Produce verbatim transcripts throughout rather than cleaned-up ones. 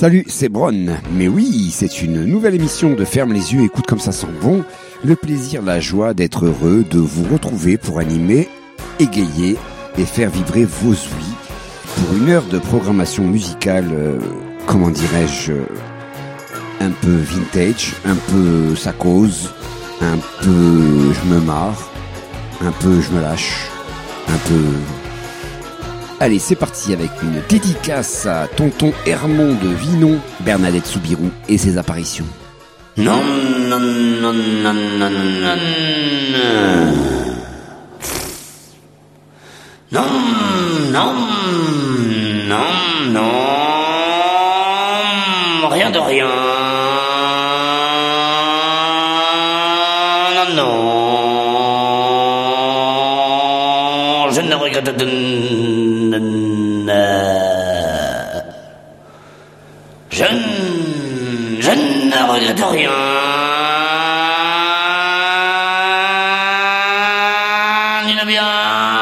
Salut, c'est Bron. Mais oui, c'est une nouvelle émission de Ferme les yeux, écoute comme ça sent bon. Le plaisir, la joie d'être heureux, de vous retrouver pour animer, égayer et faire vibrer vos ouïes pour une heure de programmation musicale, euh, comment dirais-je, un peu vintage, un peu ça cause, un peu je me marre, un peu je me lâche, un peu... Allez, c'est parti avec une dédicace à tonton Hermond de Vinon, Bernadette Soubirou et ses apparitions. Non, non, non, non, non, non, non, non, non, non, rien de rien, non, non, je ne regrette de... Je, je ne regrette rien. Ni le bien,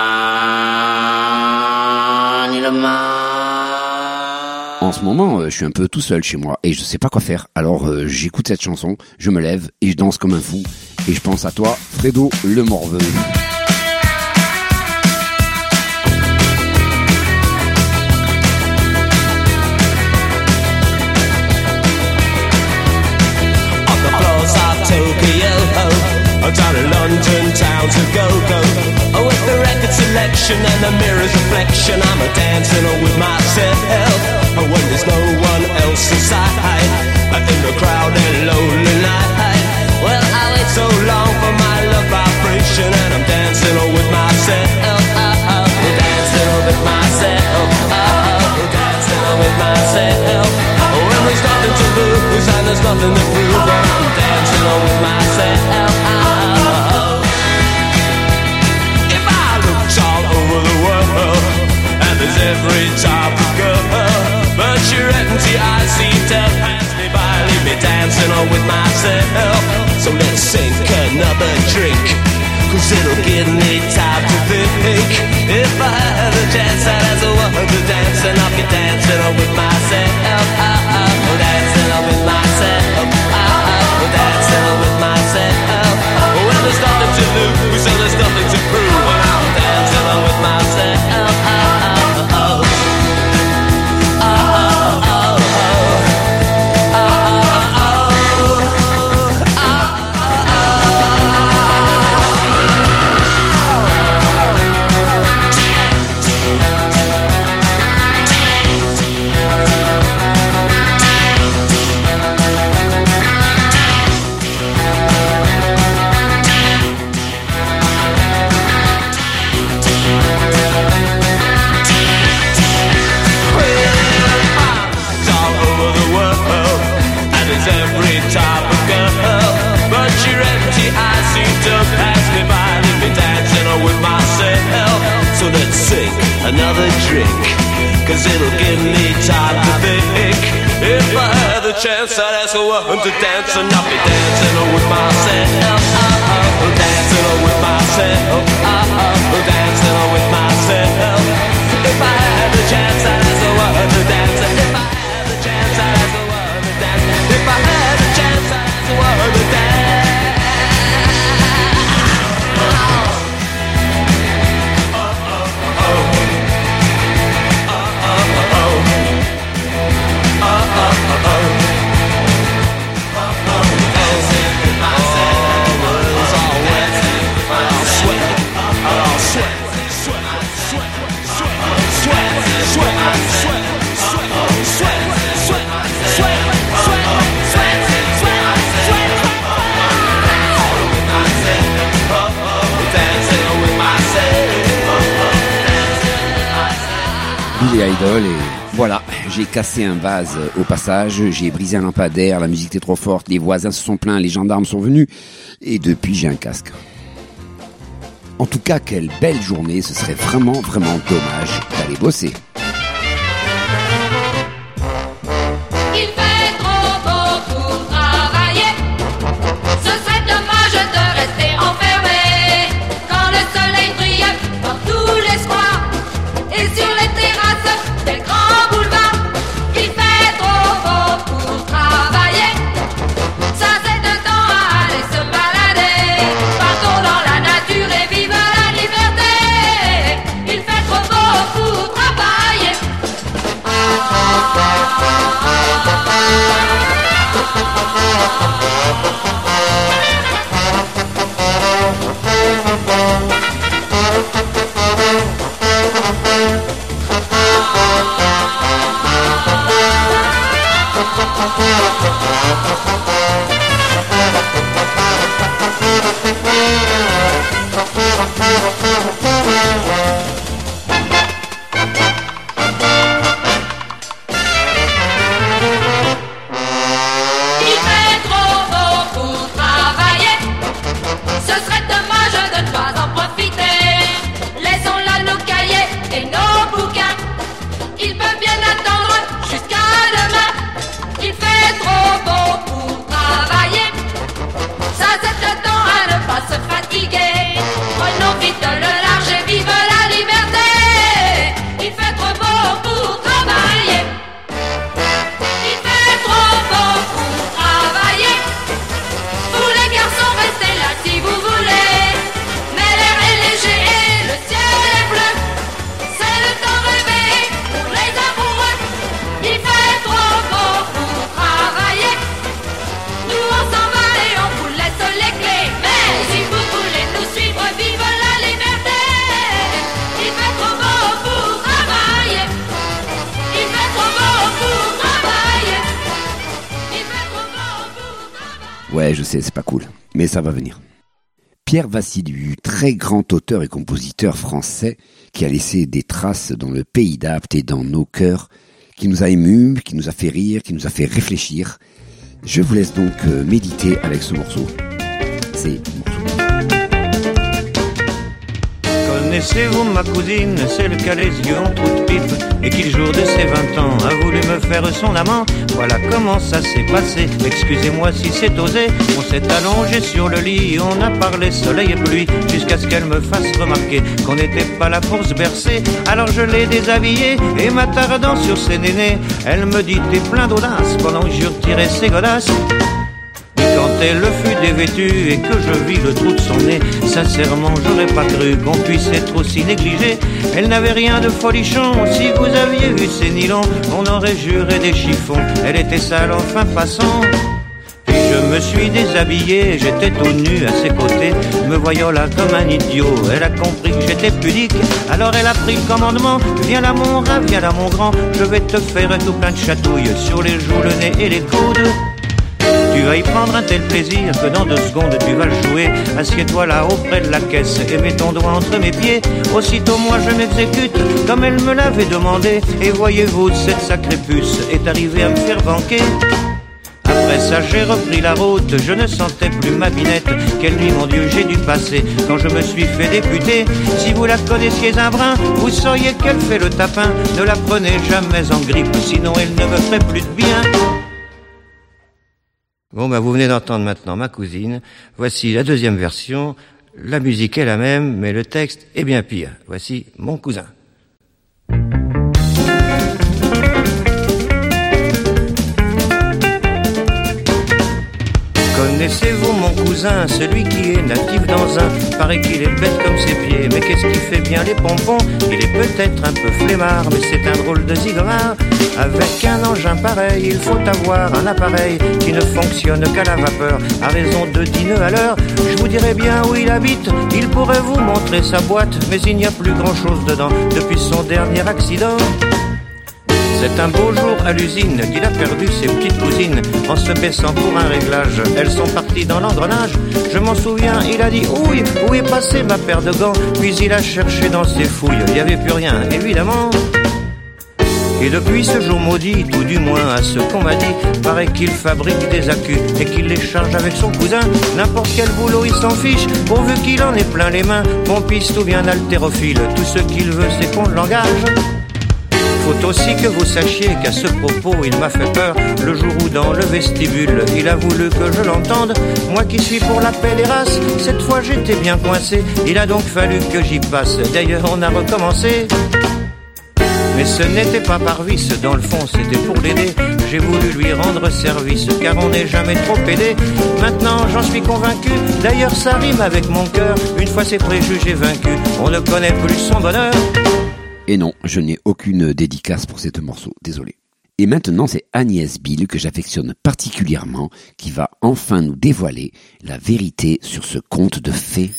ni le mal. En ce moment, euh, je suis un peu tout seul chez moi et je sais pas quoi faire. Alors euh, j'écoute cette chanson, je me lève et je danse comme un fou. Et je pense à toi, Fredo le Morveux. Down in London town to go-go, oh, with the record selection and the mirror's reflection, I'm a dancing with myself, oh, when there's no one else inside, in the crowded lonely night. Well, I wait so long for my love vibration, and I'm dancing with myself, oh, oh, dancing with myself, oh, dancing with myself. Oh, when there's nothing to lose and there's nothing to prove, well, I'm dancing with myself. Every type of girl, but your empty eyes seem to pass me by, leave me dancing on with myself. So let's sink another drink, cause it'll give me time to think. If I had a chance, I'd ask a woman to dance, and I'll be dancing on with myself. Oh, oh, dancing on with myself. Oh, oh, dancing on with myself. Oh, when there's nothing to lose and there's nothing to prove, and I'm dancing on with myself. Oh, another drink, cause it'll give me time to think. If I had the chance, I'd ask a woman to dance, and I'll be dancing with myself. Oh, oh, dancing with myself. Oh, oh, dancing with myself. If I had the chance, I'd ask a woman to dance. If I had the chance, I'd ask a woman to dance. If I had the chance, I'd ask a woman to dance. Billy Idol et voilà, j'ai cassé un vase au passage, j'ai brisé un lampadaire, la musique était trop forte, les voisins se sont plaints, les gendarmes sont venus et depuis j'ai un casque. En tout cas, quelle belle journée, ce serait vraiment vraiment dommage d'aller bosser. Il fait trop beau pour travailler, ce serait dommage de rester enfermé. Quand le soleil brille dans tous les soirs et sur les terrasses des grands boulevards, il fait trop beau Ouais, je sais, c'est pas cool, mais ça va venir. Pierre Vassiliou, très grand auteur et compositeur français qui a laissé des traces dans le pays d'Apt et dans nos cœurs, qui nous a émus, qui nous a fait rire, qui nous a fait réfléchir. Je vous laisse donc méditer avec ce morceau. C'est le morceau. Connaissez-vous ma cousine, celle qui a les yeux en trou de pipe et qui le jour de ses vingt ans a voulu me faire son amant? Voilà comment ça s'est passé, excusez-moi si c'est osé. On s'est allongé sur le lit, on a parlé soleil et pluie, jusqu'à ce qu'elle me fasse remarquer qu'on n'était pas là pour se bercer. Alors je l'ai déshabillée et m'attardant sur ses nénés, elle me dit t'es plein d'audace pendant que je retirais ses godasses. Quand elle fut dévêtue et que je vis le trou de son nez, sincèrement j'aurais pas cru qu'on puisse être aussi négligé. Elle n'avait rien de folichon, si vous aviez vu ses nylons, on aurait juré des chiffons, elle était sale enfin passant. Puis je me suis déshabillé, j'étais tout nu à ses côtés, me voyant là comme un idiot, elle a compris que j'étais pudique. Alors elle a pris le commandement, viens là mon rat, viens là mon grand, je vais te faire tout plein de chatouilles sur les joues, le nez et les coudes. Tu vas y prendre un tel plaisir que dans deux secondes tu vas le jouer. Assieds-toi là auprès de la caisse et mets ton doigt entre mes pieds. Aussitôt moi je m'exécute comme elle me l'avait demandé. Et voyez-vous, cette sacrée puce est arrivée à me faire banquer. Après ça j'ai repris la route, je ne sentais plus ma binette. Quelle nuit mon Dieu j'ai dû passer quand je me suis fait députer. Si vous la connaissiez un brin, vous sauriez qu'elle fait le tapin. Ne la prenez jamais en grippe, sinon elle ne me ferait plus de bien. Bon, bah, vous venez d'entendre maintenant ma cousine. Voici la deuxième version. La musique est la même, mais le texte est bien pire. Voici mon cousin. Connaissez-vous mon cousin, celui qui est natif d'Anzin? Paraît qu'il est bête comme ses pieds, mais qu'est-ce qui fait bien les pompons? Il est peut-être un peu flemmard, mais c'est un drôle de zigomard. Avec un engin pareil, il faut avoir un appareil qui ne fonctionne qu'à la vapeur, à raison de dix nœuds à l'heure. Je vous dirais bien où il habite, il pourrait vous montrer sa boîte, mais il n'y a plus grand-chose dedans depuis son dernier accident. C'est un beau jour à l'usine qu'il a perdu ses petites cousines en se baissant pour un réglage. Elles sont parties dans l'engrenage. Je m'en souviens, il a dit « Ouille, où est passée ma paire de gants ?» Puis il a cherché dans ses fouilles, il n'y avait plus rien, évidemment. Et depuis ce jour maudit, tout du moins à ce qu'on m'a dit, paraît qu'il fabrique des accus et qu'il les charge avec son cousin. N'importe quel boulot il s'en fiche, pourvu qu'il en ait plein les mains. Pompiste ou bien haltérophile, tout ce qu'il veut c'est qu'on l'engage. Faut aussi que vous sachiez qu'à ce propos il m'a fait peur le jour où dans le vestibule il a voulu que je l'entende. Moi qui suis pour la paix des races, cette fois j'étais bien coincé. Il a donc fallu que j'y passe, d'ailleurs on a recommencé. Mais ce n'était pas par vice, dans le fond c'était pour l'aider. J'ai voulu lui rendre service, car on n'est jamais trop aidé. Maintenant j'en suis convaincu, d'ailleurs ça rime avec mon cœur. Une fois ses préjugés vaincus, on ne connaît plus son bonheur. Et non, je n'ai aucune dédicace pour ce morceau, désolé. Et maintenant, c'est Agnès Bill, que j'affectionne particulièrement, qui va enfin nous dévoiler la vérité sur ce conte de fées.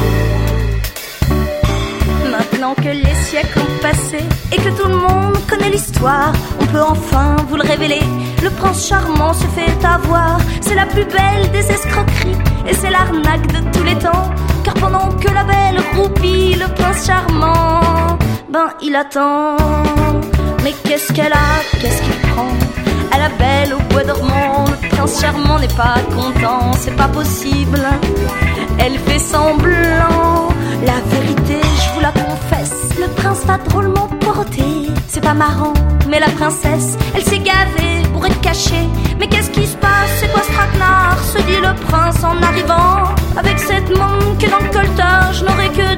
Maintenant que les siècles ont passé et que tout le monde connaît l'histoire, on peut enfin vous le révéler. Le prince charmant se fait avoir, c'est la plus belle des escroqueries, et c'est l'arnaque de tous les temps. Car pendant que la belle roupie, le prince charmant, ben il attend. Mais qu'est-ce qu'elle a, qu'est-ce qu'il prend à la belle au bois dormant? Le prince charmant n'est pas content, c'est pas possible. Elle fait semblant, la vérité je vous la confesse, le prince va drôlement poroter. C'est pas marrant, mais la princesse, elle s'est gavée pour être cachée. Mais qu'est-ce qui se passe, c'est quoi ce traquenard, se dit le prince en arrivant. Avec cette manque dans le coltage, je n'aurai que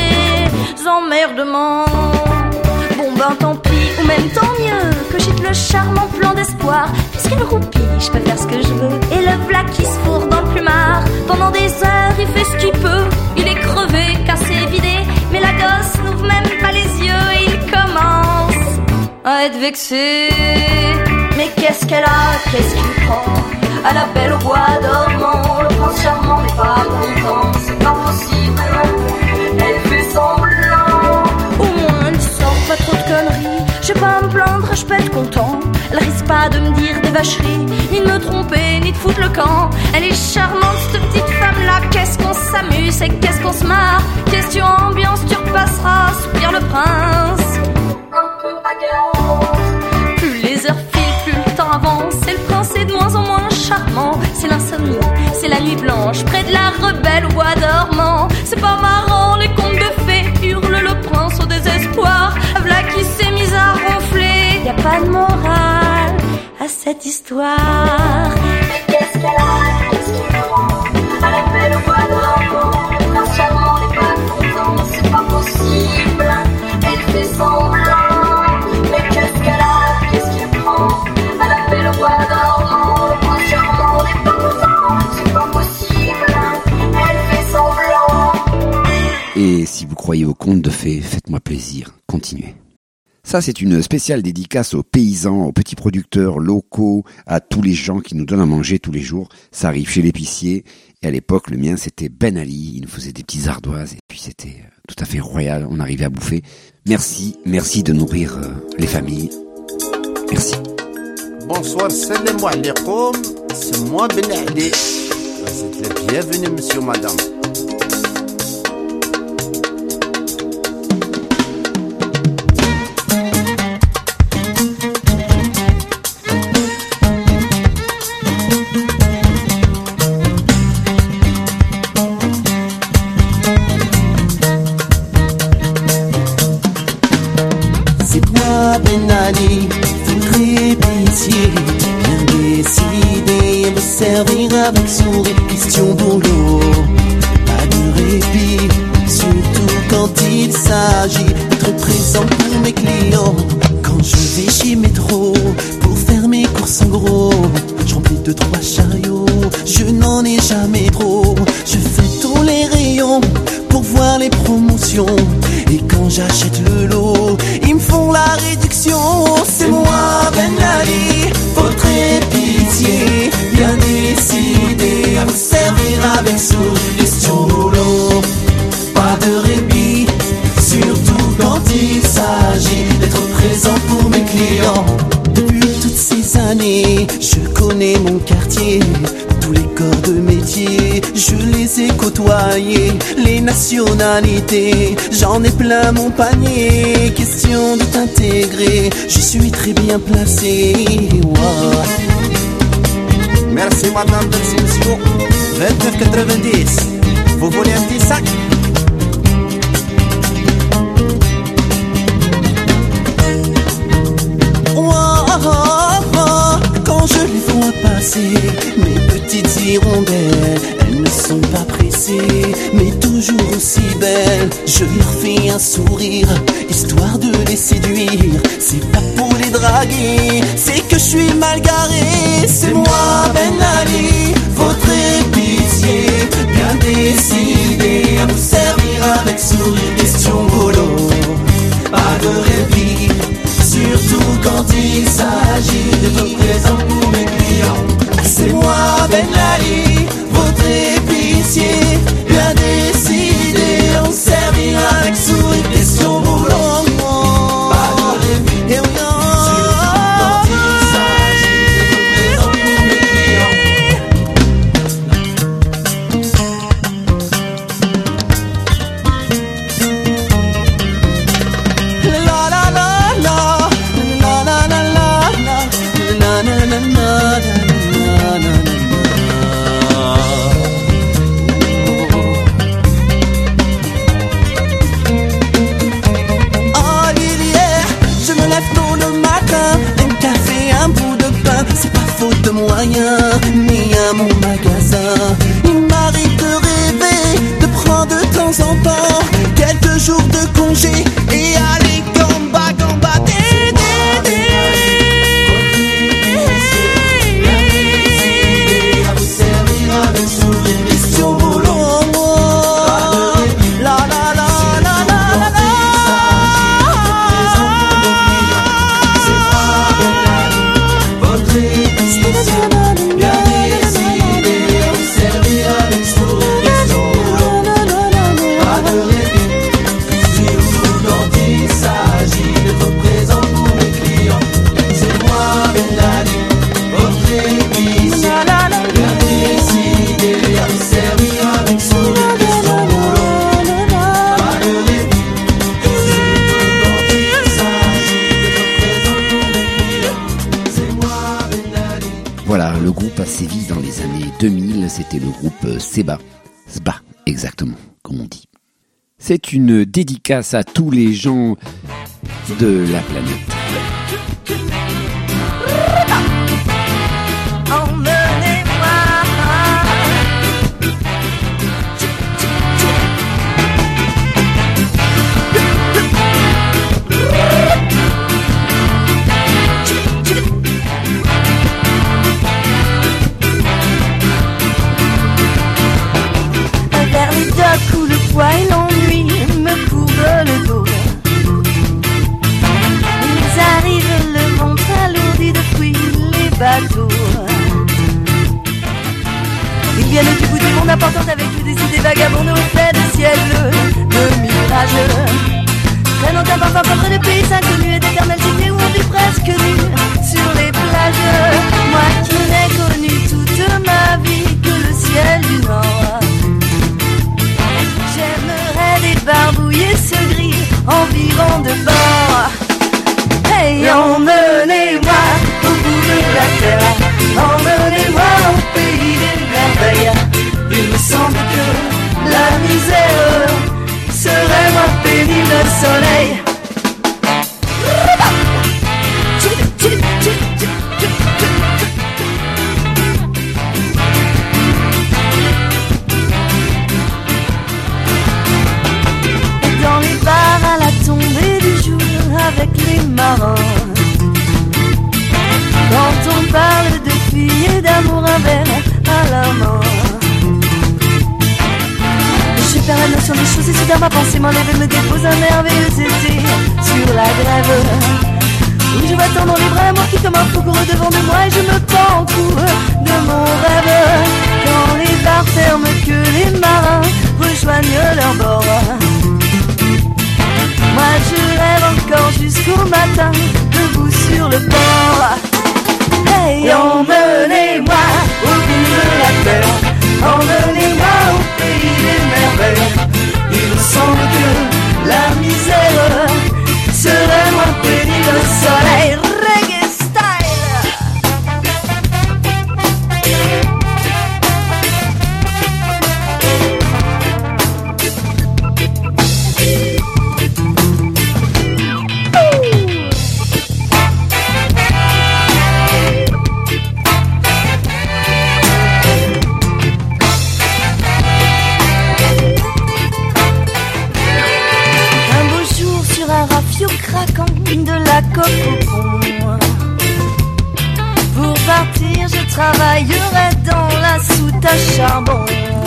des emmerdements. Bon ben tant pis, ou même tant mieux, que j'aie le charmant plan d'espoir. Puisqu'elle roupille, je peux faire ce que je veux. Et le v'là qui se fourre dans le plumard. Pendant des heures, il fait ce qu'il peut. Il est crevé, cassé, vidé. Mais la gosse n'ouvre même pas les yeux. Et il commence à être vexé. Mais qu'est-ce qu'elle a, qu'est-ce qu'il prend à la belle au bois dormant? Le prince charmant n'est pas content, c'est pas possible. Elle fait semblant, au moins elle sort pas trop de conneries. Je vais pas me plaindre, je peux être content. Elle risque pas de me dire des vacheries, ni de me tromper, ni de foutre le camp. Elle est charmante cette petite femme-là. Qu'est-ce qu'on s'amuse et qu'est-ce qu'on se marre. Question ambiance, tu repasseras, soupire le prince, un peu agaçant. Plus les heures filent, plus le temps avance, et le prince est de moins en moins charmant. C'est l'insomnie, c'est la nuit blanche, près de la rebelle au bois dormant. C'est pas marrant, les contes de fées, hurle le prince au désespoir. V'là qui s'est mise à ronfler, y a pas de morale à cette histoire. Mais qu'est-ce qu'elle a, qu'est-ce qu'il prend à la belle au bois dormant? Le prince charmant n'est pas content, c'est pas possible. Elle fait semblant, mais qu'est-ce qu'elle a, qu'est-ce qu'il prend à la belle au bois dormant? Le prince charmant n'est pas content, c'est pas possible. Elle fait semblant. Et si vous croyez aux contes de fées, faites-moi plaisir, continuez. Ça, c'est une spéciale dédicace aux paysans, aux petits producteurs locaux, à tous les gens qui nous donnent à manger tous les jours. Ça arrive chez l'épicier. Et à l'époque, le mien, c'était Ben Ali. Il nous faisait des petites ardoises. Et puis, c'était tout à fait royal. On arrivait à bouffer. Merci, merci de nourrir euh, les familles. Merci. Bonsoir, salam alaikum. C'est moi, Ben Ali. Vous êtes le bienvenu, monsieur, madame. Avec sourire, question boulot, pas de répit, surtout quand il s'agit d'être présent pour mes clients. Quand je vais chez Métro pour faire mes courses en gros, je remplis deux trois chariots, je n'en ai jamais trop. Je fais tous les rayons pour voir les promotions, et quand j'achète le lot, ils me font la réduction. C'est moi Ben Ali, votre épicier, bien décidé à vous servir avec sourire. Question boulot, pas de répit, surtout quand il s'agit d'être présent pour mes clients. Depuis toutes ces années, je connais mon quartier, tous les corps de métier, je les ai côtoyés, les nationalités, j'en ai plein mon panier. Question de t'intégrer, je suis très bien placé. Wow. Merci madame, merci monsieur. vingt-neuf quatre-vingt-dix. Vous voulez un petit sac? Quand je les vois passer, mes petites hirondelles, elles ne sont pas pressées, mais toujours aussi belles. Je leur fais un sourire, histoire de les séduire. C'est pas pour les draguer, c'est que je suis mal garé. C'est moi Ben Ali, votre épicier, bien décidé à vous servir avec sourire. Question boulot, pas de répit, surtout quand il s'agit d'être présent pour mes clients. C'est moi Ben Ali, votre épicier, bien décidé à vous servir avec sourire. Question boulot, pas de répit, Voilà, le groupe a sévi dans les années deux mille, c'était le groupe Seba. Sba, exactement, comme on dit. C'est une dédicace à tous les gens de la planète. Où le poids et l'ennui me couvrent le dos. Ils arrivent le ventre alourdi depuis les bateaux. Ils viennent du bout du monde importante avec des idées vagabondes au reflet de ciel bleu, de mirageux. Traînant un parfum contre des pays inconnus et d'éternelles cités où on vit presque nu sur les plages. Moi qui n'ai connu toute ma vie que le ciel du Nord. J'aimerais débarbouiller ce gris environ de bord. Hey, emmenez-moi au bout de la terre, emmenez-moi au pays des merveilles. Il me semble que la misère serait moins pénible le soleil. Dans les bars à la tombée du jour avec les marins, quand on parle de filles et d'amour, un verre à la main. Je perds la notion des choses et soudain ma pensée m'enlève et me dépose un merveilleux été sur la grève. Où je vois tendre les bras, moi qui comme un fou court devant de moi et je me pends en cou de mon rêve. Quand les bars ferment, que les marins rejoignent leur bord. Moi je rêve encore jusqu'au matin, debout sur le port. Hey, emmenez-moi au bout de la terre, emmenez-moi au pays des merveilles. Il me semble que la misère serait moins pénible le soleil. Reggae craquant de la coque au pont. Pour partir, je travaillerai dans la soute à charbon.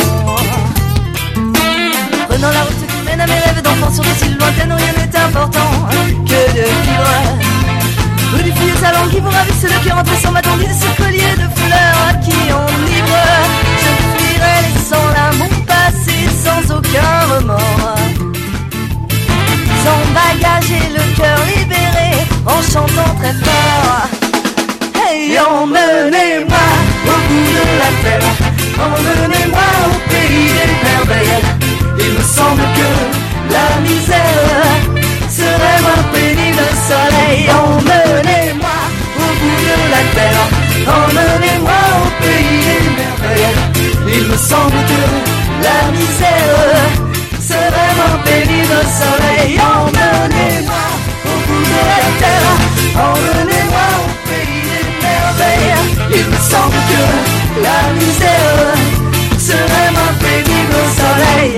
Prenant la route qui mène à mes rêves d'enfants sur des îles lointaines où rien n'est important que de vivre. Ou du fil salon qui vous ravisse le cœur entre son bâton de ce collier de fleurs qui enivre. Je fuirai laissant là mon passé sans aucun remords. Sans bagage et le cœur libéré, en chantant très fort. Hey, emmenez-moi au bout de la terre, emmenez-moi au pays des merveilles. Il me semble que la misère serait moins pénible le soleil. Emmenez-moi au bout de la terre, emmenez-moi au pays des merveilles. Il me semble que la misère serait moins pénible le soleil. Emmenez-moi au bout de la terre, emmenez-moi au pays des merveilles. Il me semble que la misère serait moins pénible le soleil.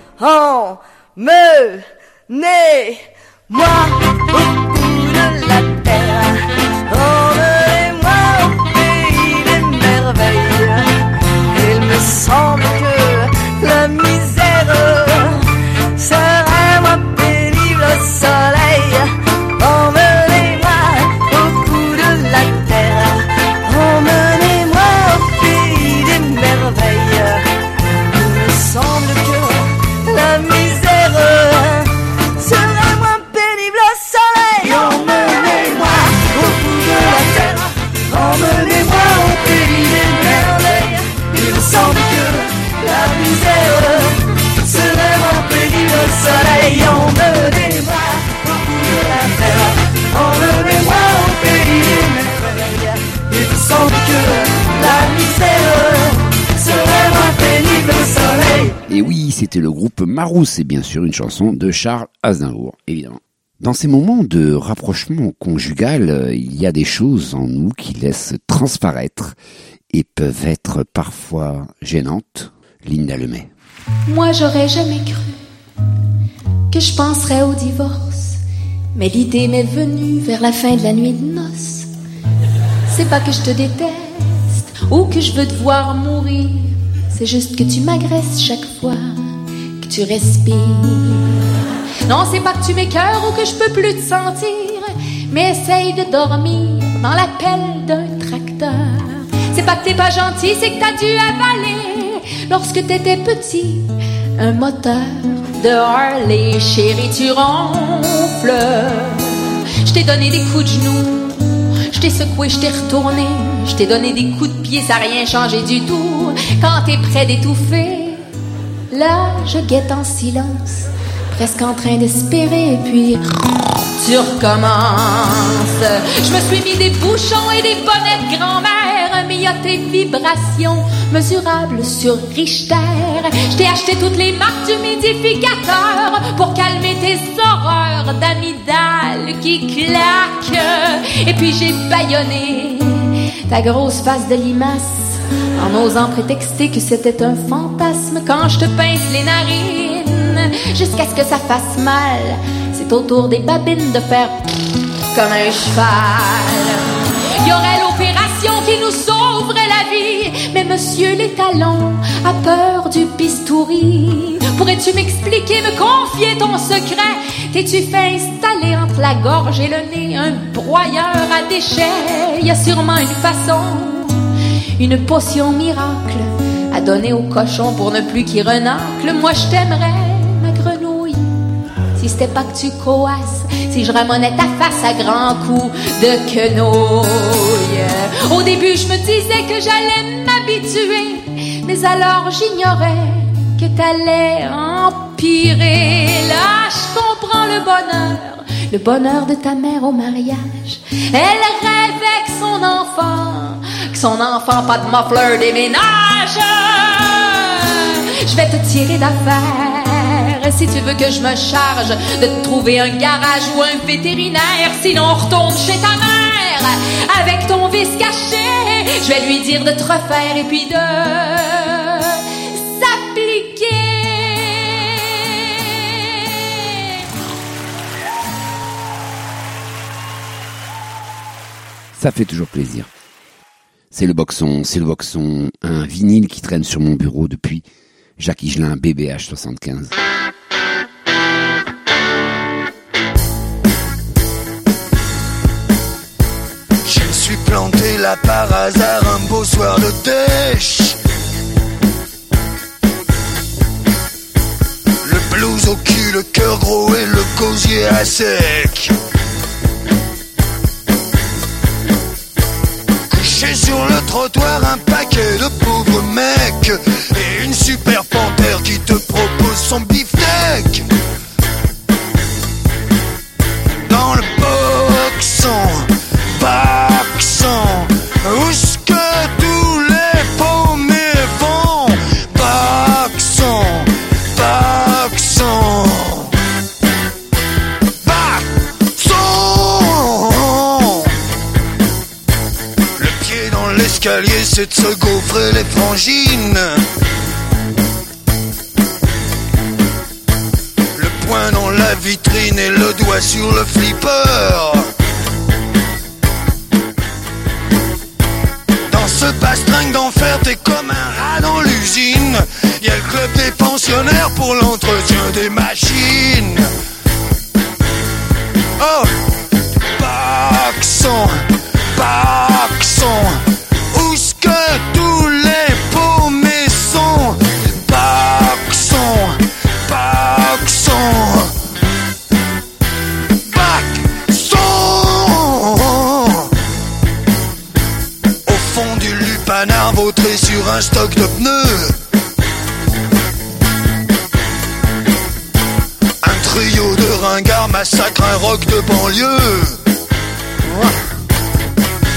Emmenez-moi au bout de la terre, emmenez-moi au pays des merveilles. Il me semble que la misère serait moins pénible au soleil. Emmenez-moi au bout de la terre, emmenez-moi au pays des merveilles. Il me semble que la misère serait moins pénible au soleil. Emmenez-moi au bout Et oui, c'était le groupe Marousse, et bien sûr une chanson de Charles Aznavour, évidemment. Dans ces moments de rapprochement conjugal, il y a des choses en nous qui laissent transparaître et peuvent être parfois gênantes. Linda Lemay. Moi, j'aurais jamais cru que je penserais au divorce, mais l'idée m'est venue vers la fin de la nuit de noces. C'est pas que je te déteste ou que je veux te voir mourir, c'est juste que tu m'agresses chaque fois que tu respires. Non, c'est pas que tu m'écœures ou que je peux plus te sentir, mais essaye de dormir dans la pelle d'un tracteur. C'est pas que t'es pas gentil, c'est que t'as dû avaler, lorsque t'étais petit, un moteur de Harley. Chérie, tu ronfles. Je t'ai donné des coups de genoux, je t'ai secoué, je t'ai retourné, je t'ai donné des coups de pied, ça n'a rien changé du tout. Quand t'es près d'étouffer, là, je guette en silence, presque en train d'espérer, et puis tu recommences. Je me suis mis des bouchons et des bonnets de grand-mère, mais y a tes vibrations mesurables sur Richter. Je t'ai acheté toutes les marques d'humidificateur pour calmer tes horreurs d'amygdale qui claquent. Et puis j'ai bâillonné ta grosse face de limace en osant prétexter que c'était un fantasme quand je te pince les narines jusqu'à ce que ça fasse mal. C'est au tour des babines de faire comme un cheval. Il y aurait l'opération qui nous sauverait la vie, mais monsieur les talons a peur du bistouri. Pourrais-tu m'expliquer, me confier ton secret? T'es-tu fait installer entre la gorge et le nez un broyeur à déchets? Il y a sûrement une façon, une potion miracle à donner au cochon pour ne plus qu'il renacle. Moi je t'aimerais, ma grenouille, si c'était pas que tu coasses, si je ramonais ta face à grands coups de quenouille. Au début je me disais que j'allais m'habituer, mais alors j'ignorais que t'allais empirer. Là je comprends le bonheur, le bonheur de ta mère au mariage. Elle rêvait que son enfant, que son enfant pas de muffler déménage. Je vais te tirer d'affaire si tu veux que je me charge de te trouver un garage ou un vétérinaire. Sinon on retourne chez ta mère avec ton vice caché. Je vais lui dire de te refaire et puis de s'appliquer. Ça fait toujours plaisir. C'est le boxon, c'est le boxon, un vinyle qui traîne sur mon bureau depuis Jacques Higelin, B B H soixante-quinze. Je me suis planté là par hasard un beau soir de dèche. Le blues au cul, le cœur gros et le gosier à sec. Couché sur le trottoir, un paquet de pauvres mecs et une super panthère qui te propose son beefsteak. Dans le boxon, boxon, où est-ce que tous les paumés vont? Boxon, boxon, boxon. Le pied dans l'escalier, c'est de se gaufrer les frangines. Le poing dans la vitrine et le doigt sur le flipper. Dans ce bastringue d'enfer, t'es comme un rat dans l'usine. Y'a le club des pensionnaires pour l'entretien des machines. Oh, boxon, boxon, où est-ce que tous les paumés sont? Boxon, boxon, boxon. Au fond du lupanar vautré sur un stock de pneus, un trio de ringards massacre un rock de banlieue.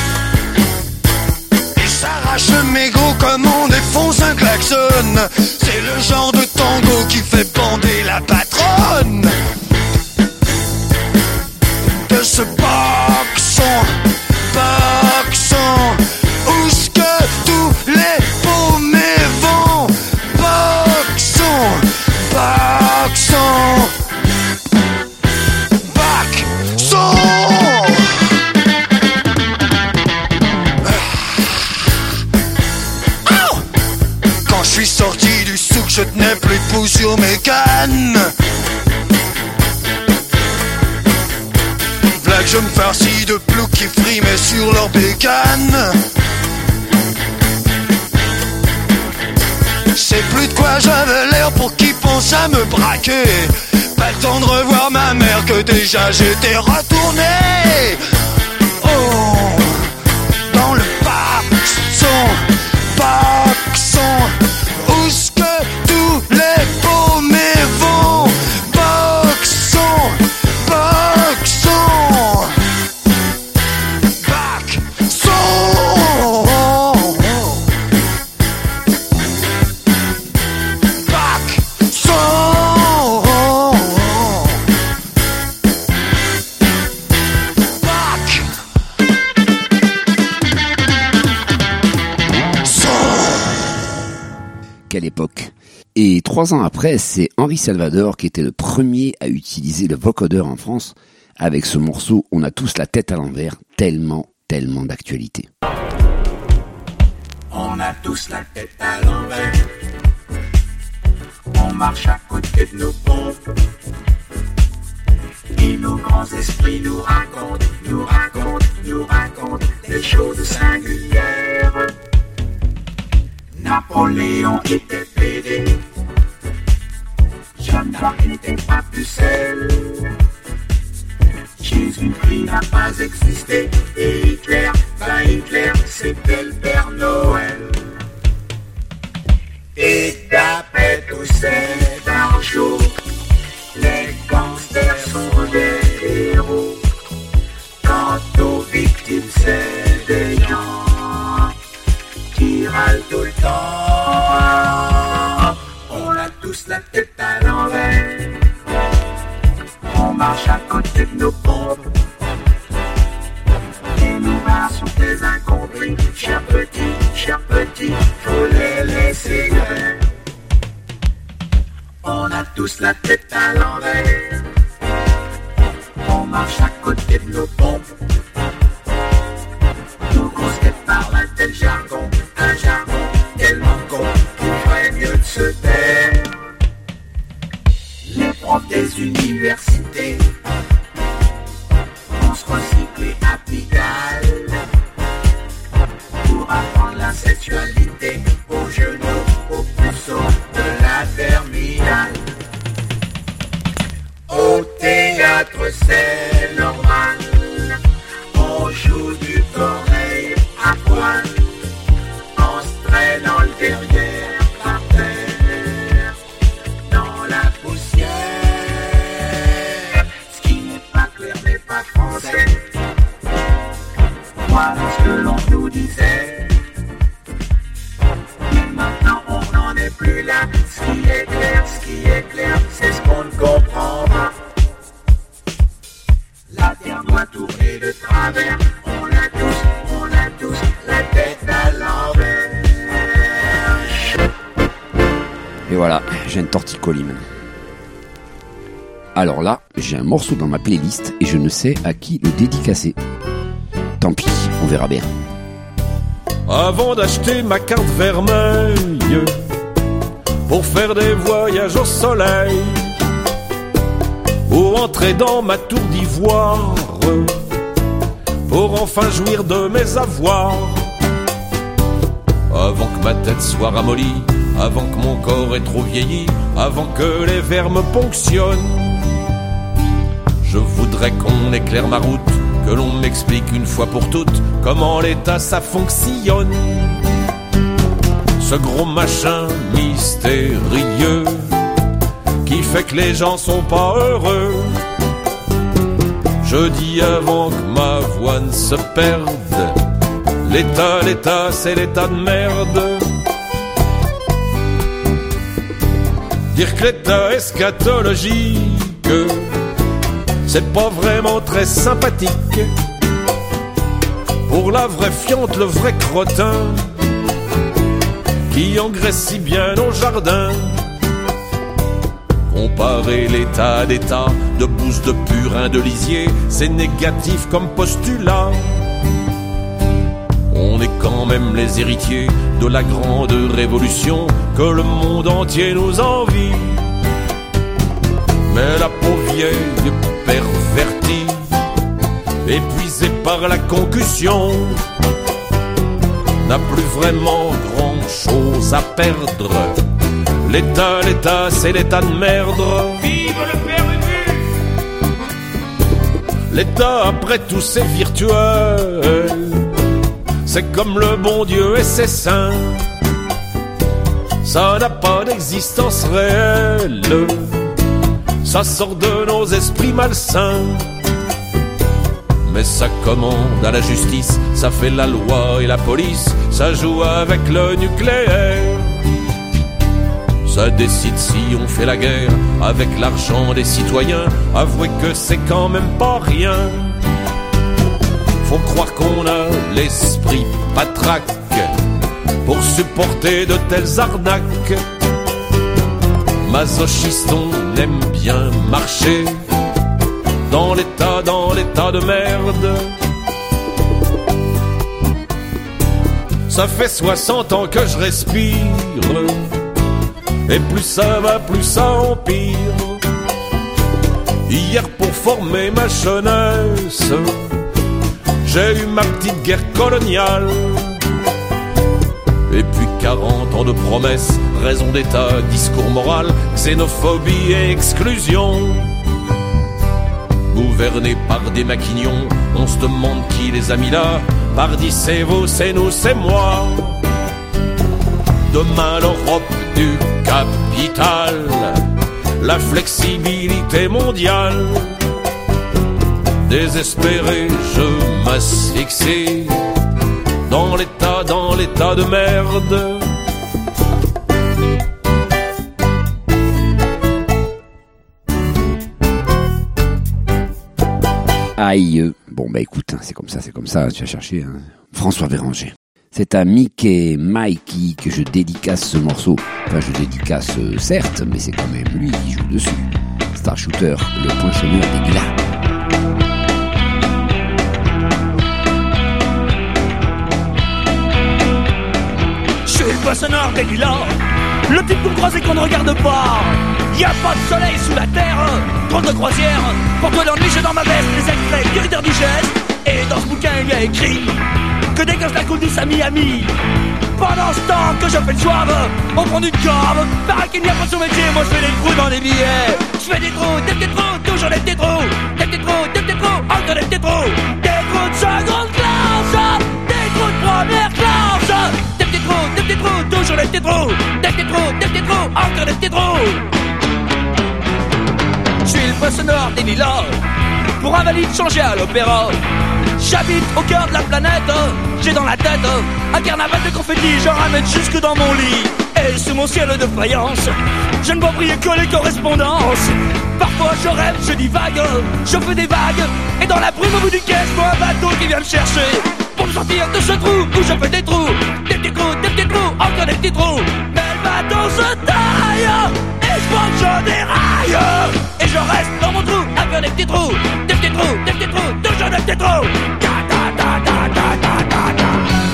Ils s'arrachent le mégot comme on défonce un klaxon. C'est C'est le genre de tango qui fait bander la patronne de ce boxon, boxon, où ce que tous les paumés vont. Boxon, boxon, boxon. Quand je suis sorti du souk, je tenais plus de pouls sur mes cannes. V'là que je me farcis de ploucs qui frimaient sur leurs bécanes. Je sais plus de quoi j'avais l'air pour qui pense à me braquer. Pas le temps de revoir ma mère que déjà j'étais retourné. Oh, dans le boxon, boxon, où ce que tous les paumés vont. Boxon, boxon, boxon. Quelle époque. Et trois ans après, c'est Henri Salvador qui était le premier à utiliser le vocodeur en France avec ce morceau « On a tous la tête à l'envers », tellement, tellement d'actualité. On a tous la tête à l'envers, on marche à côté de nos pompes, et nos grands esprits nous racontent, nous racontent, nous racontent des choses singulières. Napoléon était pédé, Jeanne d'Arc n'était pas pucelle, Jésus-Christ n'a pas existé, et Hitler, ben Hitler, c'était le Père Noël. Et d'après tous ces barjots, les gangsters sont des héros. Quant aux victimes, c'est des gens qui râlent tout le temps. On a tous la tête à l'envers, on marche à côté de nos pompes, et nos mains sont des incompris. Chers petits, chers petits, faut les laisser faire. On a tous la tête à l'envers, on marche à côté de nos pompes, nos grosses têtes parlent un tel jargon, un jargon tellement con qu'il ferait mieux de se taire. Les profs des universités vont se recycler à Pigalle pour apprendre la sexualité aux genoux, aux puceaux de la terminale. Au théâtre c'est normal, on joue du corneille à poil, en se traînant le derrière par terre, dans la poussière. Ce qui n'est pas clair n'est pas français, voilà ce que l'on nous disait. Mais maintenant on n'en est plus là. Ce qui est clair, ce qui est clair, c'est ce qu'on ne comprend pas. La terre doit tourner de travers, on a tous, on a tous la tête à l'envers. Et voilà, j'ai un torticolis maintenant. Alors là, j'ai un morceau dans ma playlist et je ne sais à qui le dédicacer. Tant pis, on verra bien. Avant d'acheter ma carte vermeille pour faire des voyages au soleil, pour entrer dans ma tour d'ivoire, pour enfin jouir de mes avoirs, avant que ma tête soit ramollie, avant que mon corps ait trop vieilli, avant que les vers me ponctionnent, je voudrais qu'on éclaire ma route, que l'on m'explique une fois pour toutes comment l'état ça fonctionne. Ce gros machin mystérieux qui fait que les gens sont pas heureux. Je dis avant que ma voix ne se perde, l'état, l'état, c'est l'état de merde. Dire que l'état eschatologique, c'est pas vraiment très sympathique. Pour la vraie fiente, le vrai crottin, qui engraisse si bien nos jardins. Comparer l'état d'état de bouse de purin de lisier, c'est négatif comme postulat. On est quand même les héritiers de la grande révolution que le monde entier nous envie. Mais la pauvre vieille pervertie, épuisée par la concussion, n'a plus vraiment grand chose à perdre. L'état, l'état, c'est l'état de merde. Vive le perdu! L'état, après tout, c'est virtuel. C'est comme le bon Dieu et ses saints. Ça n'a pas d'existence réelle. Ça sort de nos esprits malsains. Mais ça commande à la justice, ça fait la loi et la police, ça joue avec le nucléaire. Ça décide si on fait la guerre avec l'argent des citoyens. Avouez que c'est quand même pas rien. Faut croire qu'on a l'esprit patraque pour supporter de telles arnaques. Masochiste, on aime bien marcher dans l'état, dans l'état de merde. Ça fait soixante ans que je respire, et plus ça va, plus ça empire. Hier, pour former ma jeunesse, j'ai eu ma petite guerre coloniale. Et puis quarante ans de promesses, raison d'état, discours moral, xénophobie et exclusion. Gouvernés par des maquignons, on se demande qui les a mis là. Pardi, c'est vous, c'est nous, c'est moi. Demain, l'Europe du capital, la flexibilité mondiale. Désespéré, je m'asphyxie dans l'état, dans l'état de merde. Aïe. Bon bah écoute, hein, c'est comme ça, c'est comme ça, tu as cherché. Hein. François Béranger. C'est à Mickey Mikey que je dédicace ce morceau. Enfin, je dédicace euh, certes, mais c'est quand même lui qui joue dessus. Star Shooter, le poinçonneur des lilas. Je suis le poinçonneur des lilas, le type qu'on croise et qu'on ne regarde pas. Y a pas de soleil sous la terre, drôle de croisière. Pour toi l'ennui, j'ai dans ma veste les extraits du Ritter Digest. Et dans ce bouquin il y a écrit que dès que je la coule douce à Miami, pendant ce temps que je fais le soir, on prend du job. Pareil qu'il n'y a pas de sous-métier, moi je fais des trous dans les billets. Je fais des trous, des petits trous, toujours des petits trous. Des petits trous, des petits trous, encore des petits trous. Des trous de seconde classe, des trous de première classe. Des petits trous, des petits trous, toujours des petits trous. Des petits trous, des petits trous, encore des petits trous. Je suis le poinçonneur des lilas, pour invalide changer à l'opéra. J'habite au cœur de la planète, j'ai dans la tête un carnaval de confettis, j'en ramène jusque dans mon lit. Et sous mon ciel de faïence, je ne vois briller que les correspondances. Parfois je rêve, je divague, je fais des vagues. Et dans la brume au bout du quai, je vois un bateau qui vient me chercher pour me sortir de ce trou où je fais des trous. Des petits trous, des petits trous, encore des petits trous. Mais le bateau se taille et je vois que je déraille. Et je reste dans mon trou, avec des petits trous. Des petits trous, des petits trous, toujours des petits trous. Ta ta ta ta ta ta ta ta.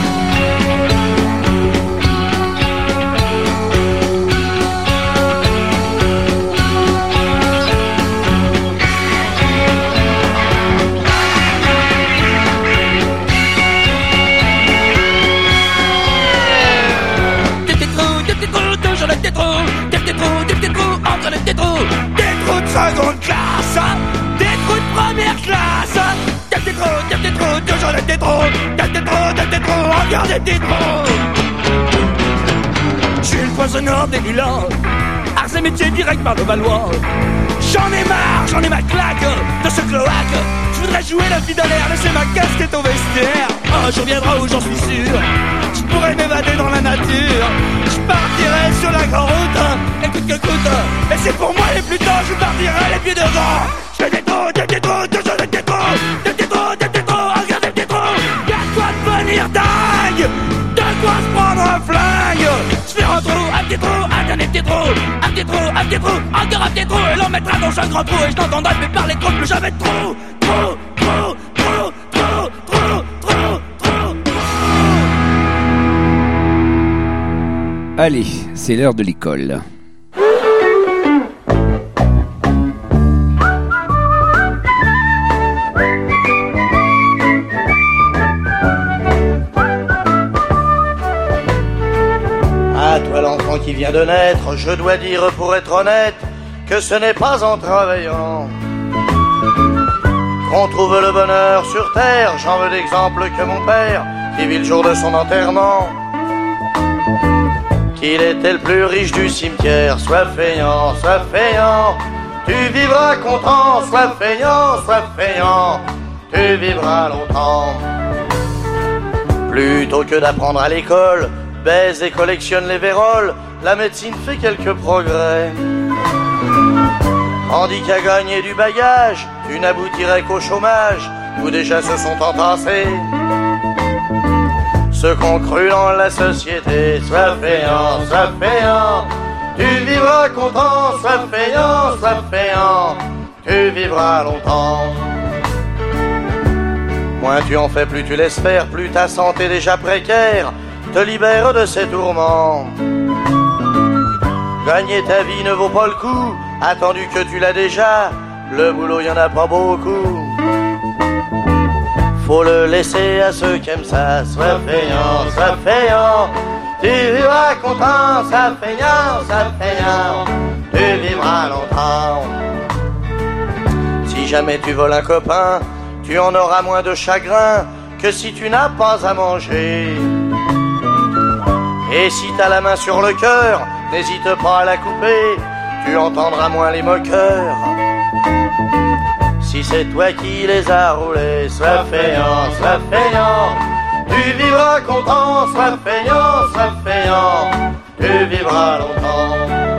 Toujours des petits trous, des petits trous, des petits trous, encore des petits trous. Des trous de seconde classe, des trous de première classe. Des petits trous, des petits trous, toujours des petits trous. Des petits trous, des petits trous, encore des petits trous. Je suis le poinçonneur des lilas, arts et métiers direct par le Valois. J'en ai marre, j'en ai ma claque de ce cloaque. Je voudrais jouer la vie d'aller laisser ma casquette au vestiaire. Un jour viendra où j'en suis sûr, je pourrais m'évader dans la nature. Je partirai sur la grande route, hein. Écoute que coûte, et c'est pour moi les plus tard, je partirai les pieds devant. Je fais des trous, des petits trous, toujours des petits trous, des petits trous, des petits trous, regarde des petits trous. Y'a de quoi devenir dingue, de quoi se prendre un flingue. Je fais un trou, un petit trou, un dernier petit trou, un petit trou, un petit trou, encore un petit trou, et l'on mettra dans un grand trou, et je n'entendrai plus parler trop, plus jamais de trou, trou, trou, trou, trou, trou, trou, trou. Allez, c'est l'heure de l'école. À toi l'enfant qui vient de naître, je dois dire pour être honnête que ce n'est pas en travaillant qu'on trouve le bonheur sur terre. J'en veux d'exemple que mon père, qui vit le jour de son enterrement, qu'il était le plus riche du cimetière. Sois feignant, sois feignant, tu vivras content. Sois feignant, sois feignant, tu vivras longtemps. Plutôt que d'apprendre à l'école, baise et collectionne les véroles, la médecine fait quelques progrès. Tandis qu'à gagner du bagage, tu n'aboutirais qu'au chômage, où déjà se sont entassés ceux qu'on cru dans la société. Sois feignant, sois feignant, tu vivras content. Sois feignant, sois feignant, tu vivras longtemps. Moins tu en fais, plus tu laisses faire, plus ta santé déjà précaire te libère de ses tourments. Gagner ta vie ne vaut pas le coup, attendu que tu l'as déjà, le boulot y en a pas beaucoup. Faut le laisser à ceux qui aiment ça. Sois feignant, sois feignant, tu vivras content. Sois feignant, sois feignant, tu vivras longtemps. Si jamais tu voles un copain, tu en auras moins de chagrin que si tu n'as pas à manger. Et si t'as la main sur le cœur, n'hésite pas à la couper, tu entendras moins les moqueurs. Si c'est toi qui les as roulés, sois feignant, sois feignant, tu vivras content. Sois feignant, sois feignant, tu vivras longtemps.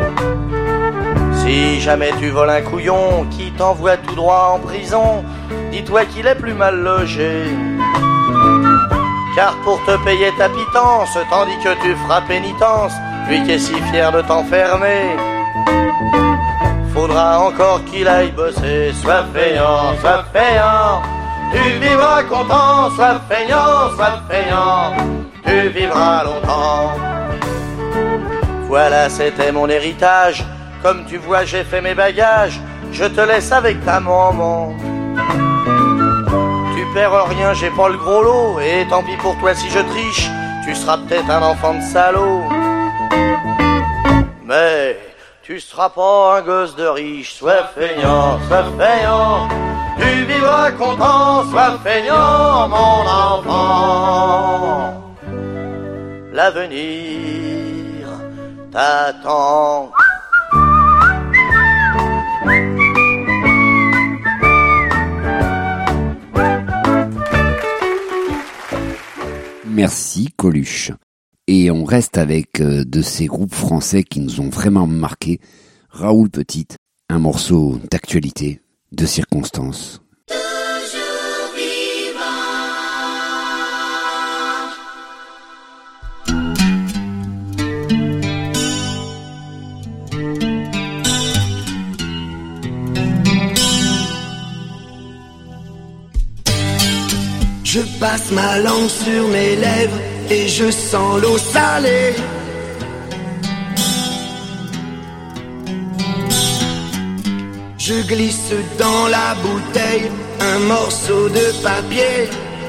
Si jamais tu voles un couillon qui t'envoie tout droit en prison, dis-toi qu'il est plus mal logé. Car pour te payer ta pitance, tandis que tu feras pénitence, lui qui est si fier de t'enfermer, faudra encore qu'il aille bosser. Sois feignant, sois feignant, tu vivras content. Sois feignant, sois feignant, tu vivras longtemps. Voilà, c'était mon héritage. Comme tu vois, j'ai fait mes bagages. Je te laisse avec ta maman. Tu perds rien, j'ai pas le gros lot. Et tant pis pour toi si je triche, tu seras peut-être un enfant de salaud, mais tu seras pas un gosse de riche. Sois feignant, sois feignant, tu vivras content. Sois feignant, mon enfant, l'avenir t'attend. Merci Coluche. Et on reste avec euh, de ces groupes français qui nous ont vraiment marqué. Raoul Petite, un morceau d'actualité, de circonstance. Toujours vivant. Je passe ma langue sur mes lèvres et je sens l'eau salée. Je glisse dans la bouteille un morceau de papier.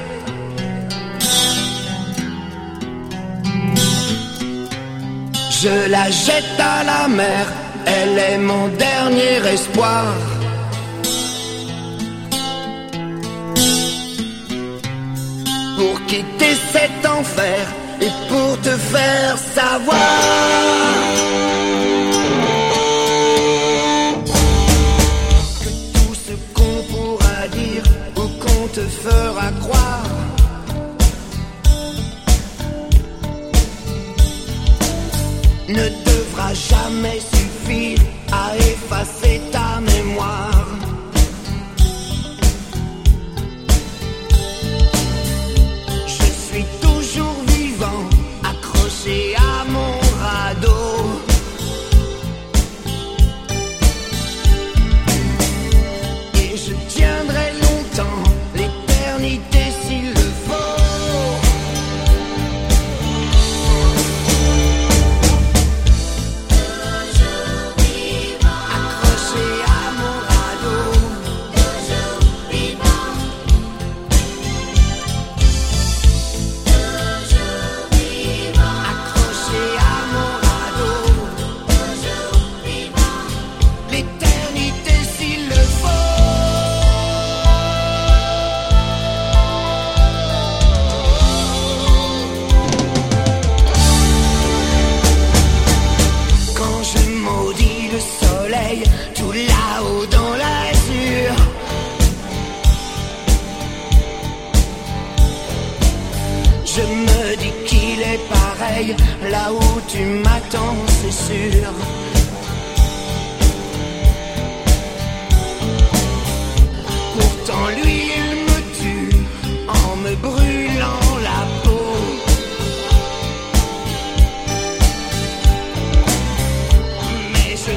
Je la jette à la mer, elle est mon dernier espoir. Pour quitter cet enfer et pour te faire savoir que tout ce qu'on pourra dire ou qu'on te fera croire ne te a jamais suffi à effacer ta mémoire. Je suis toujours vivant, accroché à mon radeau. Et je tiendrai longtemps, l'éternité s'il le faut. Tout là-haut dans l'azur, je me dis qu'il est pareil là où tu m'attends, c'est sûr. Pourtant lui il me tue en me brûlant la peau. Mais je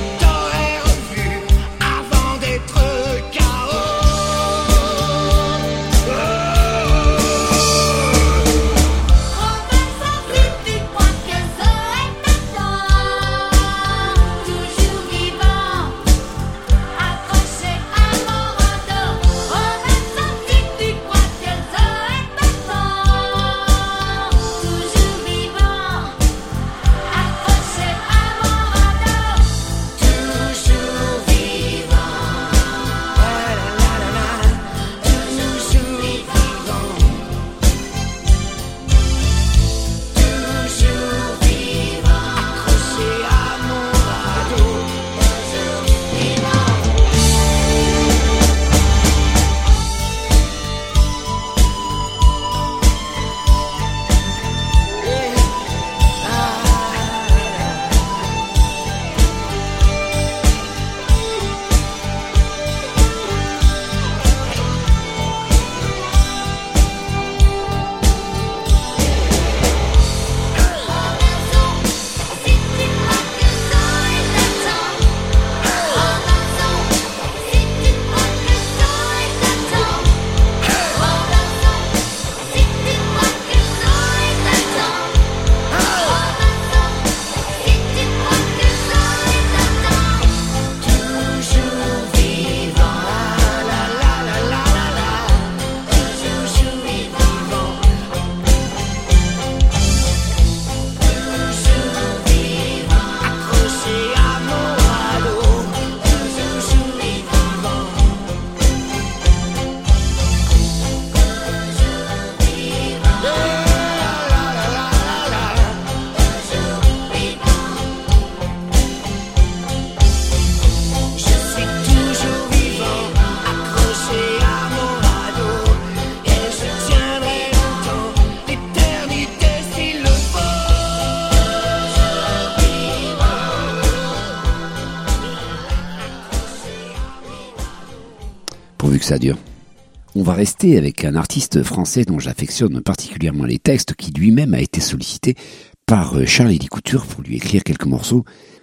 pourvu que ça dure. On va rester avec un artiste français dont j'affectionne particulièrement les textes, qui lui-même a été sollicité par Charlie Couture pour lui écrire quelques morceaux.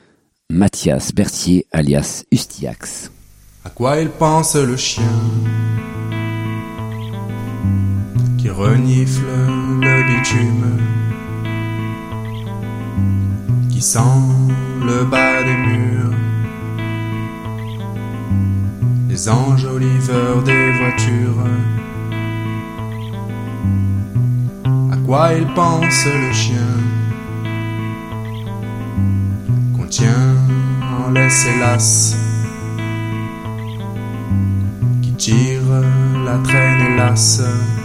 Mathias Berthier, alias Ustiax. À quoi il pense le chien qui renifle le bitume, qui sent le bas des murs, les enjoliveurs des voitures? À quoi il pense le chien qu'on tient en laisse hélas, qui tire la traîne hélas,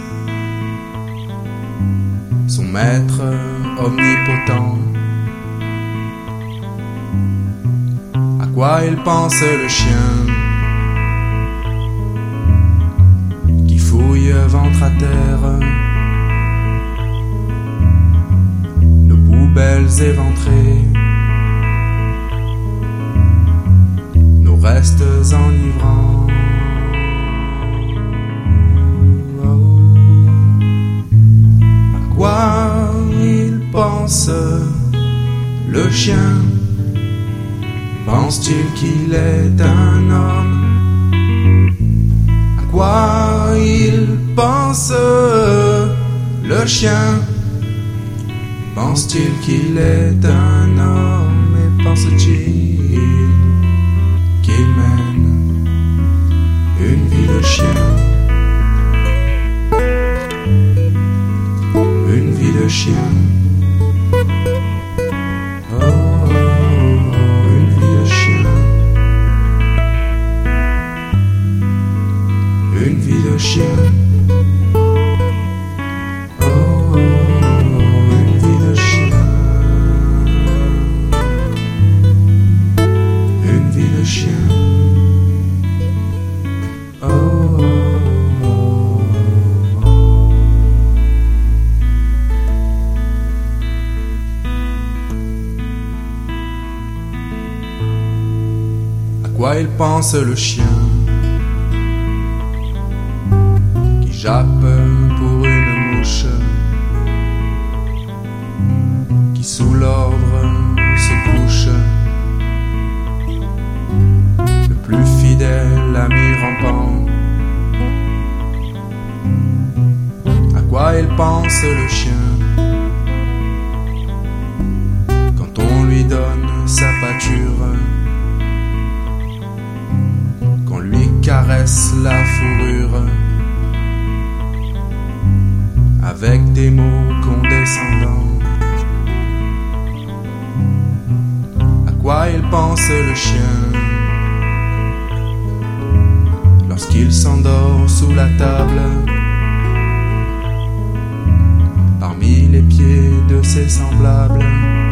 son maître omnipotent? À quoi il pense le chien qui fouille ventre à terre, nos poubelles éventrées, restes enivrant. À quoi il pense, le chien? Pense-t-il qu'il est un homme? À quoi il pense, le chien? Pense-t-il qu'il est un homme? Et pense-t-il qu'il mène une vie de chien? Une vie de chien. Oh, oh, oh, une vie de chien. Une vie de chien. Oh, oh, oh, une vie de chien. Une vie de chien. Oh, oh, oh, oh. À quoi il pense, le chien? Jappe pour une mouche qui sous l'ordre se couche. Le plus fidèle ami rampant. À quoi il pense, le chien? Quand on lui donne sa pâture, qu'on lui caresse la fourrure avec des mots condescendants. À quoi il pense, le chien? Lorsqu'il s'endort sous la table, parmi les pieds de ses semblables,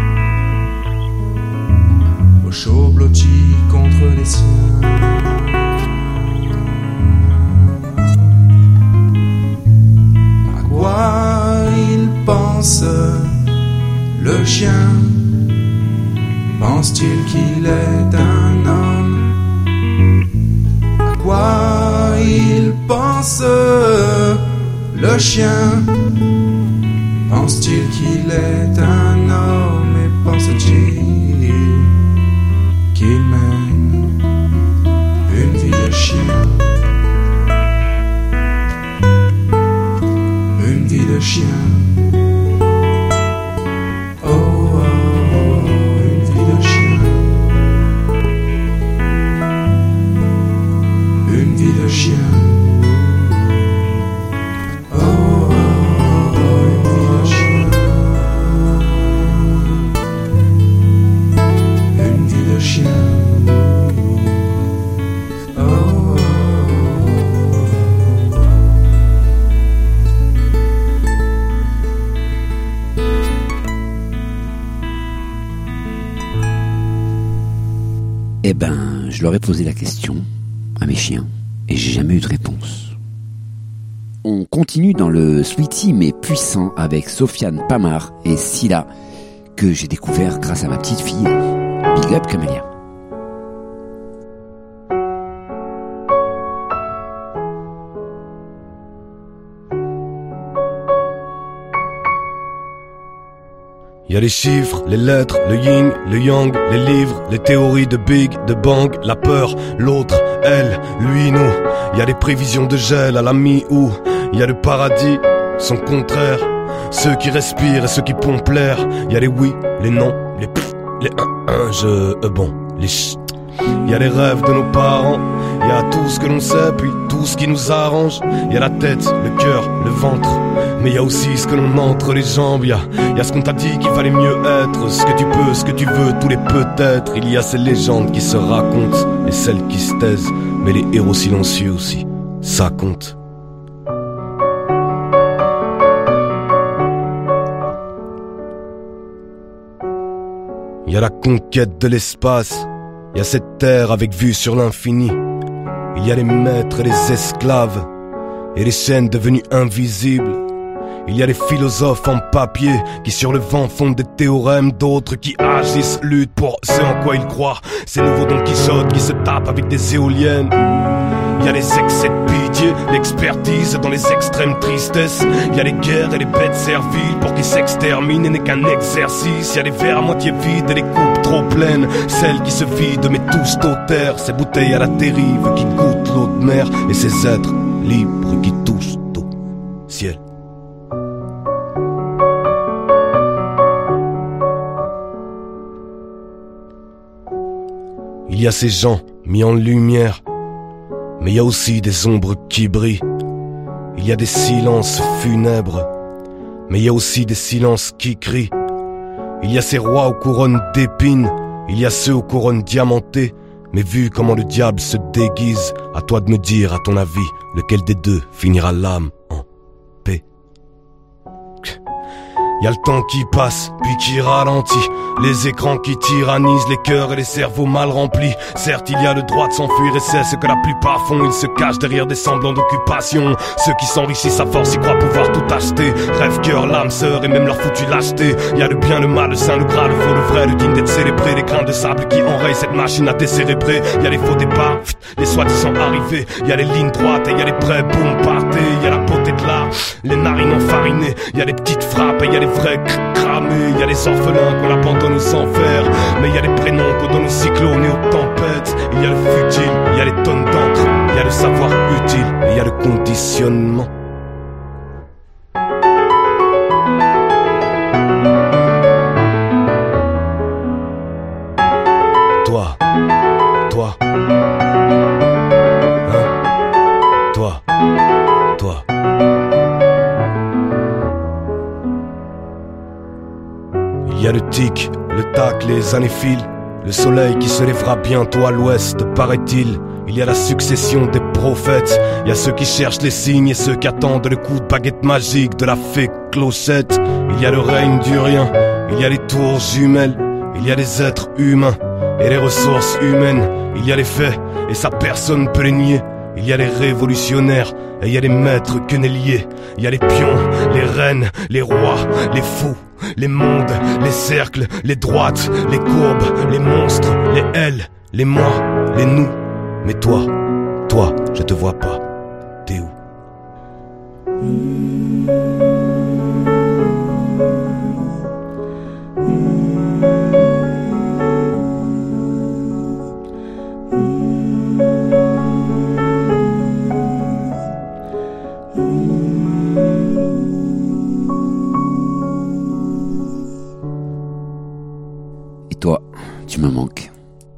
au chaud blotti contre les siens. Il pense, le chien? Pense-t-il qu'il est un homme? À quoi il pense, le chien? Pense-t-il qu'il est un homme? Et pense-t-il qu'il mène une vie de chien? Une vie de chien. Oh, oh, oh, une vie de chien. Une vie de chien. Oh, oh, oh, une vie de chien. Une vie de chien. Oh, oh, oh. Eh ben, je leur ai posé la question à mes chiens et j'ai jamais eu de réponse. On continue dans le sweetie mais puissant avec Sofiane Pamar et Silla que j'ai découvert grâce à ma petite fille. Big up Camélia. Y a les chiffres, les lettres, le yin, le yang, les livres, les théories de Big, de Bang, la peur, l'autre, elle, lui, nous. Y a les prévisions de gel à la mi-août. Y a le paradis, son contraire. Ceux qui respirent et ceux qui pompent l'air. Y a les oui, les non, les pff, les un, un, je, euh, bon, les chut. Y a les rêves de nos parents. Y a tout ce que l'on sait, puis tout ce qui nous arrange. Y a la tête, le cœur, le ventre. Mais y a aussi ce que l'on a entre les jambes. Y a, y a ce qu'on t'a dit qu'il fallait mieux être. Ce que tu peux, ce que tu veux, tous les peut-être. Il y a ces légendes qui se racontent et celles qui se taisent. Mais les héros silencieux aussi, ça compte. Y a la conquête de l'espace. Y a cette terre avec vue sur l'infini. Il y a les maîtres et les esclaves. Et les chaînes devenues invisibles. Il y a des philosophes en papier qui sur le vent font des théorèmes, d'autres qui agissent, luttent pour ce en quoi ils croient. Ces nouveaux Don Quichotte qui se tapent avec des éoliennes. Il y a les excès de pitié, l'expertise dans les extrêmes tristesses. Il y a les guerres et les bêtes serviles pour qu'ils s'exterminent et n'est qu'un exercice. Il y a les verres à moitié vides et les coupes trop pleines, celles qui se vident mais tous au terre. Ces bouteilles à la dérive qui goûtent l'eau de mer et ces êtres libres qui touchent au ciel. Il y a ces gens mis en lumière, mais il y a aussi des ombres qui brillent. Il y a des silences funèbres, mais il y a aussi des silences qui crient. Il y a ces rois aux couronnes d'épines, il y a ceux aux couronnes diamantées. Mais vu comment le diable se déguise, à toi de me dire, à ton avis, lequel des deux finira l'âme en paix. Y a le temps qui passe, puis qui ralentit, les écrans qui tyrannisent les cœurs et les cerveaux mal remplis. Certes, il y a le droit de s'enfuir et c'est ce que la plupart font. Ils se cachent derrière des semblants d'occupation. Ceux qui s'enrichissent à force y croient pouvoir tout acheter. Rêve, cœur, l'âme, sœur et même leur foutue lâcheté. Y a le bien, le mal, le saint, le gras, le faux, le vrai, le digne d'être célébré. Les grains de sable qui enrayent cette machine à décérébrer. Y a les faux départs, les soi-disant arrivés. Y a les lignes droites et y a les prêts, boum, partez. Y a la beauté de l'art, les narines enfarinées. Y a les petites frappes et y a les vrais cramés. Y a les orphelins qu'on abandonne aux enfers, mais y a les prénoms qu'on donne aux cyclones et aux tempêtes. Il y a le futile, il y a les tonnes d'encre, il y a le savoir utile, il y a le conditionnement. Toi, toi, hein, toi, toi. Il y a le tic, le tac, les années filent. Le soleil qui se lèvera bientôt à l'ouest, paraît-il. Il y a la succession des prophètes. Il y a ceux qui cherchent les signes et ceux qui attendent le coup de baguette magique de la fée clochette. Il y a le règne du rien, il y a les tours jumelles. Il y a les êtres humains et les ressources humaines. Il y a les faits et ça personne peut les nier. Il y a les révolutionnaires et il y a les maîtres queneliers. Il y a les pions, les reines, les rois, les fous, les mondes, les cercles, les droites, les courbes, les monstres, les elles, les moi, les nous. Mais toi, toi, je te vois pas. T'es où? Et toi, tu me manques.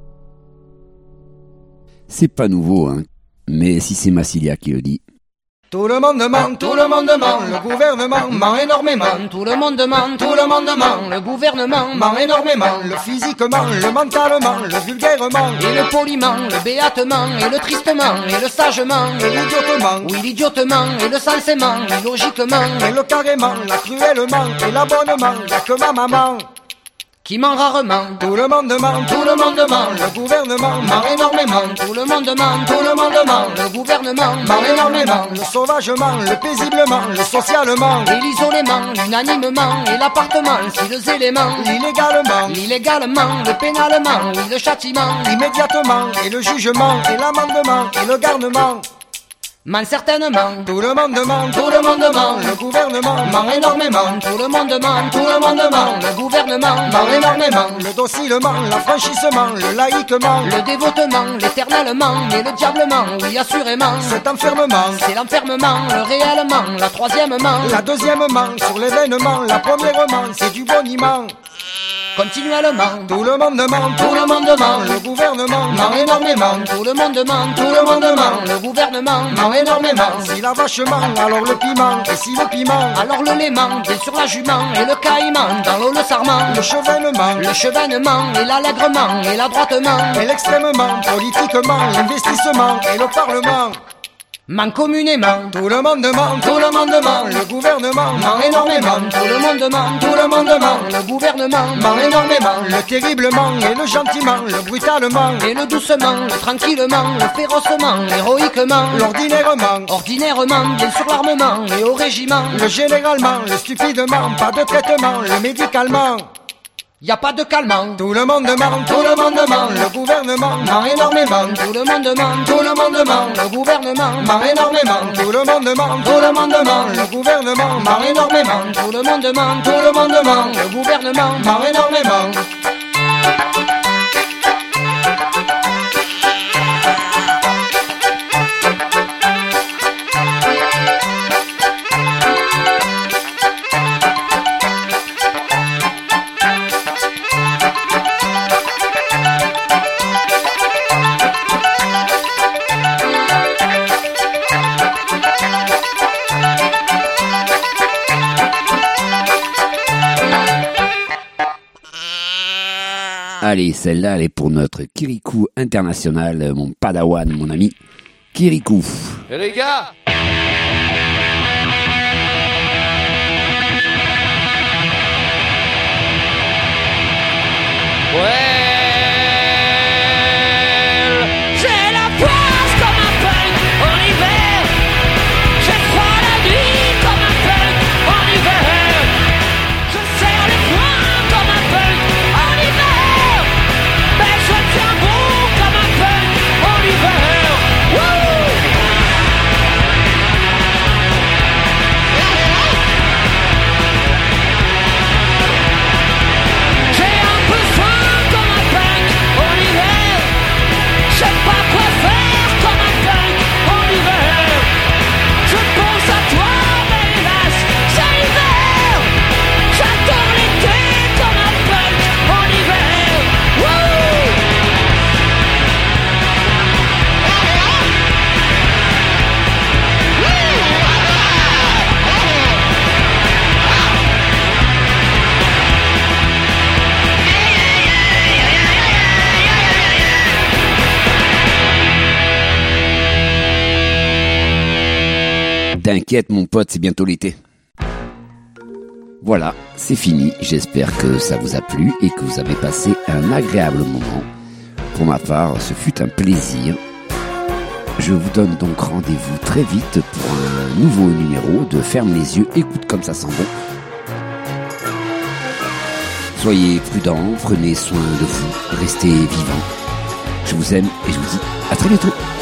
C'est pas nouveau, hein. Mais si c'est Massilia qui le dit. Tout le monde ment, tout le monde ment, le gouvernement ment énormément. Tout le monde ment, tout le monde ment, le gouvernement ment énormément. Le physiquement, le mentalement, le vulgairement, et le poliment, le béatement, et le tristement, et le sagement, et l'idiotement, oui l'idiotement, et le sensément, l'illogiquement, et le carrément, la cruellement, et l'abonnement, y'a que ma maman qui ment rarement. Tout le monde ment, tout le monde ment, le gouvernement ment énormément. Tout le monde ment, tout le monde ment, le gouvernement ment énormément. Le sauvagement, le paisiblement, le socialement, et l'isolement, l'unanimement, et l'appartement, si les éléments, l'illégalement, l'illégalement, le pénalement, oui le châtiment, l'immédiatement, et le jugement, et l'amendement, et le garnement. Ment certainement, tout le monde ment, tout le monde ment, le gouvernement ment énormément. Tout le monde ment, tout le monde ment, le gouvernement ment énormément. Le docilement, l'affranchissement, le laïquement, le dévotement, l'éternellement et le diablement, oui assurément. Cet enfermement, c'est l'enfermement, le réellement, la troisièmement, la deuxièmement, sur l'événement, la premièrement, c'est du boniment. Continuellement, tout le monde ment, tout le monde ment, le gouvernement ment énormément. Tout le monde ment, tout le monde ment, le gouvernement ment énormément. Si la vache ment, alors le piment, et si le piment, alors le léman, bien sûr la jument et le caïman, dans l'eau le sarment, le chevènement, le chevènement et l'allègrement et l'adroitement, et l'extrêmement, politiquement, l'investissement et le parlement. ment communément. Tout le monde ment, tout le monde ment, le gouvernement ment énormément. Tout le monde ment, tout le monde ment, le gouvernement ment énormément. Le terriblement et le gentiment, le brutalement et le doucement, le tranquillement, le férocement, l'héroïquement, l'ordinairement, ordinairement, bien sûr l'armement et au régiment, le généralement, le stupidement, pas de traitement, le médicalement. Y a pas de calmant. Tout le monde ment, tout le monde ment, le gouvernement ment énormément. Tout le monde ment, tout le monde ment, le gouvernement ment énormément. Tout le monde ment, tout le monde ment, le gouvernement ment énormément. Tout le monde ment, tout le monde ment, le gouvernement ment énormément. Allez, celle-là, elle est pour notre Kirikou international, mon padawan, mon ami Kirikou. Et les gars, ouais. J'ai la poisse comme un punk en hiver. J'ai froid la nuit comme un punk en hiver. Je serre les poings comme un punk en hiver. Mais je tiens bon comme un punk en hiver. Wouh! J'ai un peu faim comme un punk en hiver. Je sais pas quoi faire comme un punk en hiver. Je pense à toi, mais hélas, c'est l'hiver. J'adore l'été comme un punk en hiver. Wouh! T'inquiète mon pote, c'est bientôt l'été. Voilà, c'est fini. J'espère que ça vous a plu et que vous avez passé un agréable moment. Pour ma part, ce fut un plaisir. Je vous donne donc rendez-vous très vite pour un nouveau numéro de Ferme les yeux, écoute comme ça sent bon. Soyez prudents, prenez soin de vous, restez vivants. Je vous aime et je vous dis à très bientôt.